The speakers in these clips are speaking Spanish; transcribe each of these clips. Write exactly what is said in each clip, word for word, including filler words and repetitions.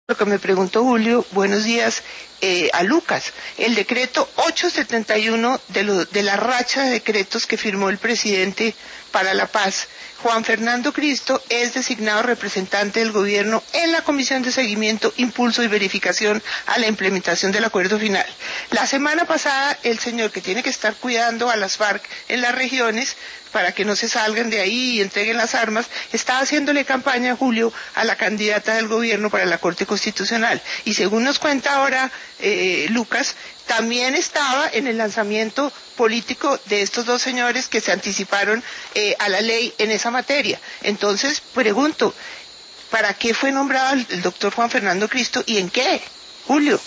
Lo que me preguntó Julio, buenos días, eh, a Lucas, el decreto ochocientos setenta y uno de, lo, de la racha de decretos que firmó el presidente para la paz. Juan Fernando Cristo es designado representante del gobierno en la Comisión de Seguimiento, Impulso y Verificación a la implementación del acuerdo final. La semana pasada, el señor que tiene que estar cuidando a las FARC en las regiones para que no se salgan de ahí y entreguen las armas, estaba haciéndole campaña, Julio, a la candidata del gobierno para la Corte Constitucional. Y según nos cuenta ahora eh, Lucas, también estaba en el lanzamiento político de estos dos señores que se anticiparon eh, a la ley en esa materia. Entonces, pregunto, ¿para qué fue nombrado el, el doctor Juan Fernando Cristo y en qué, Julio?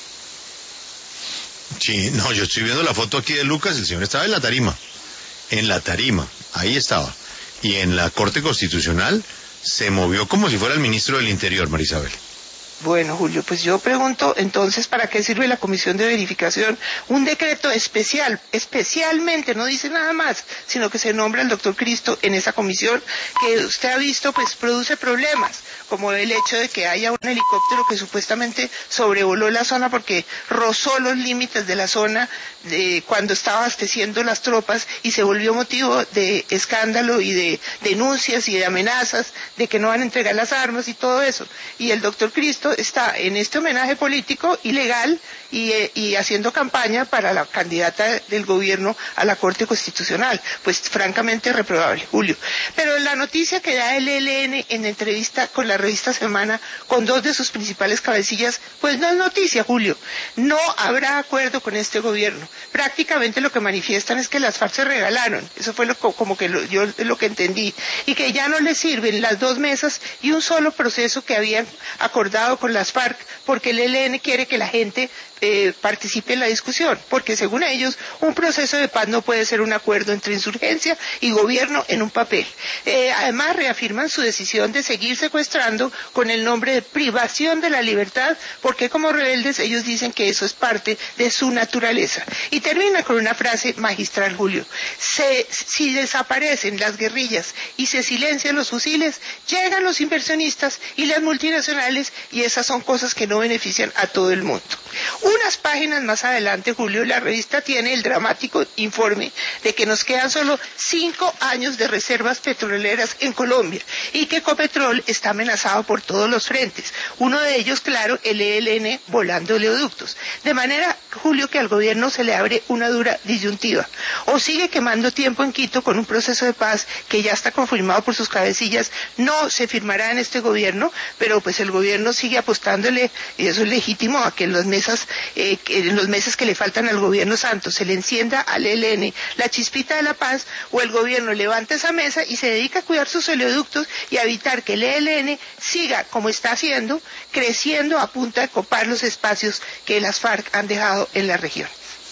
Sí, no, yo estoy viendo la foto aquí de Lucas, el señor estaba en la tarima, en la tarima, ahí estaba. Y en la Corte Constitucional se movió como si fuera el ministro del Interior, María Isabel. Bueno, Julio, pues yo pregunto entonces, ¿para qué sirve la comisión de verificación? Un decreto especial, especialmente, no dice nada más, sino que se nombra el doctor Cristo en esa comisión, que usted ha visto, pues produce problemas, como el hecho de que haya un helicóptero que supuestamente sobrevoló la zona porque rozó los límites de la zona de cuando estaba abasteciendo las tropas y se volvió motivo de escándalo y de denuncias y de amenazas de que no van a entregar las armas y todo eso. Y el doctor Cristo está en este homenaje político ilegal y, eh, y haciendo campaña para la candidata del gobierno a la Corte Constitucional. Pues francamente reprobable, Julio. Pero la noticia que da el E L N en entrevista con la revista Semana con dos de sus principales cabecillas, pues no es noticia, Julio. No habrá acuerdo con este gobierno. Prácticamente lo que manifiestan es que las FARC se regalaron. Eso fue lo, como que lo, yo lo que entendí. Y que ya no les sirven las dos mesas y un solo proceso que habían acordado con las FARC, porque el E L N quiere que la gente eh, participe en la discusión, porque según ellos un proceso de paz no puede ser un acuerdo entre insurgencia y gobierno en un papel. Eh, además reafirman su decisión de seguir secuestrando con el nombre de privación de la libertad, porque como rebeldes ellos dicen que eso es parte de su naturaleza. Y termina con una frase magistral, Julio. Se, si desaparecen las guerrillas y se silencian los fusiles, llegan los inversionistas y las multinacionales, y esas son cosas que no benefician a todo el mundo. Unas páginas más adelante, Julio, la revista tiene el dramático informe de que nos quedan solo cinco años de reservas petroleras en Colombia y que Ecopetrol está amenazado por todos los frentes. Uno de ellos, claro, el E L N volando oleoductos. De manera, Julio, que al gobierno se le abre una dura disyuntiva. O sigue quemando tiempo en Quito con un proceso de paz que ya está confirmado por sus cabecillas, no se firmará en este gobierno, pero pues el gobierno sigue apostándole, y eso es legítimo, a que en las mesas, eh, que en los meses que le faltan al gobierno Santos se le encienda al E L N la chispita de la paz, o el gobierno levanta esa mesa y se dedica a cuidar sus oleoductos y a evitar que el E L N siga, como está haciendo, creciendo a punta de copar los espacios que las FARC han dejado en la región.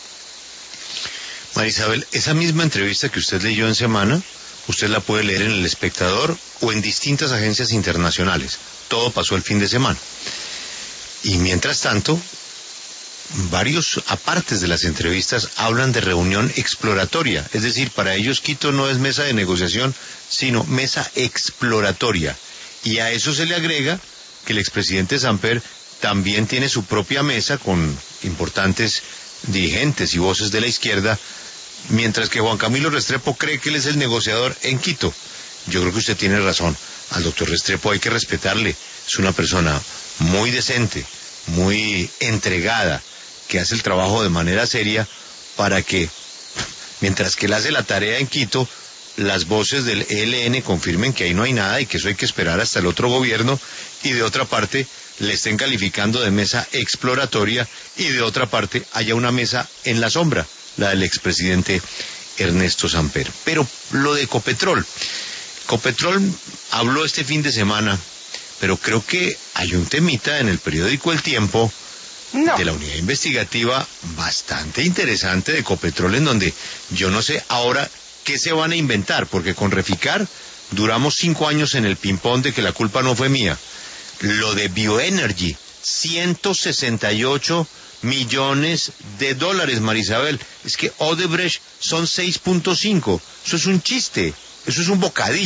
María Isabel, esa misma entrevista que usted leyó en Semana, usted la puede leer en El Espectador o en distintas agencias internacionales. Todo pasó el fin de semana. Y mientras tanto, varios apartes de las entrevistas hablan de reunión exploratoria. Es decir, para ellos Quito no es mesa de negociación, sino mesa exploratoria. Y a eso se le agrega que el expresidente Samper también tiene su propia mesa con importantes dirigentes y voces de la izquierda, mientras que Juan Camilo Restrepo cree que él es el negociador en Quito. Yo creo que usted tiene razón. Al doctor Restrepo hay que respetarle. Es una persona muy decente, muy entregada, que hace el trabajo de manera seria para que, mientras que él hace la tarea en Quito, las voces del E L N confirmen que ahí no hay nada y que eso hay que esperar hasta el otro gobierno, y de otra parte le estén calificando de mesa exploratoria, y de otra parte haya una mesa en la sombra, la del expresidente Ernesto Samper. Pero lo de Ecopetrol, Ecopetrol habló este fin de semana, pero creo que hay un temita en el periódico El Tiempo, no, de la unidad investigativa bastante interesante de Ecopetrol, en donde yo no sé ahora qué se van a inventar, porque con Reficar duramos cinco años en el ping-pong de que la culpa no fue mía. Lo de Bioenergy, ciento sesenta y ocho millones de dólares, María Isabel. Es que Odebrecht son seis punto cinco. Eso es un chiste, eso es un bocadillo.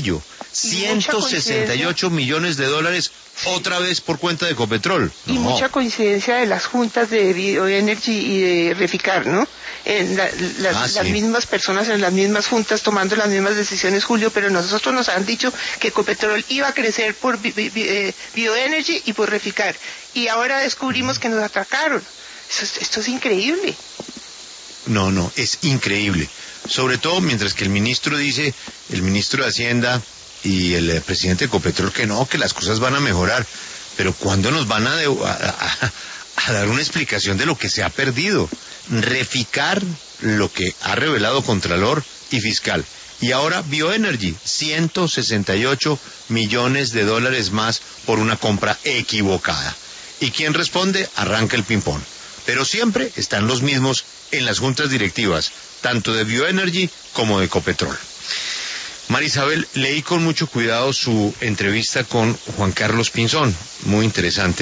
ciento sesenta y ocho millones de dólares otra vez por cuenta de Ecopetrol. Y no. Mucha coincidencia de las juntas de Bioenergy y de Reficar, ¿no? En la, las, ah, sí. las mismas personas en las mismas juntas tomando las mismas decisiones, Julio, pero nosotros nos han dicho que Ecopetrol iba a crecer por bi, bi, bi, Bioenergy y por Reficar. Y ahora descubrimos que nos atracaron. Esto, esto es increíble. No, no, es increíble. Sobre todo mientras que el ministro dice, el ministro de Hacienda y el eh, presidente de Ecopetrol que no, que las cosas van a mejorar. Pero ¿cuándo nos van a, de, a, a, a dar una explicación de lo que se ha perdido? Reficar lo que ha revelado Contralor y Fiscal. Y ahora Bioenergy, ciento sesenta y ocho millones de dólares más por una compra equivocada. ¿Y quién responde? Arranca el ping-pong. Pero siempre están los mismos en las juntas directivas, tanto de Bioenergy como de Ecopetrol. María Isabel, leí con mucho cuidado su entrevista con Juan Carlos Pinzón, muy interesante.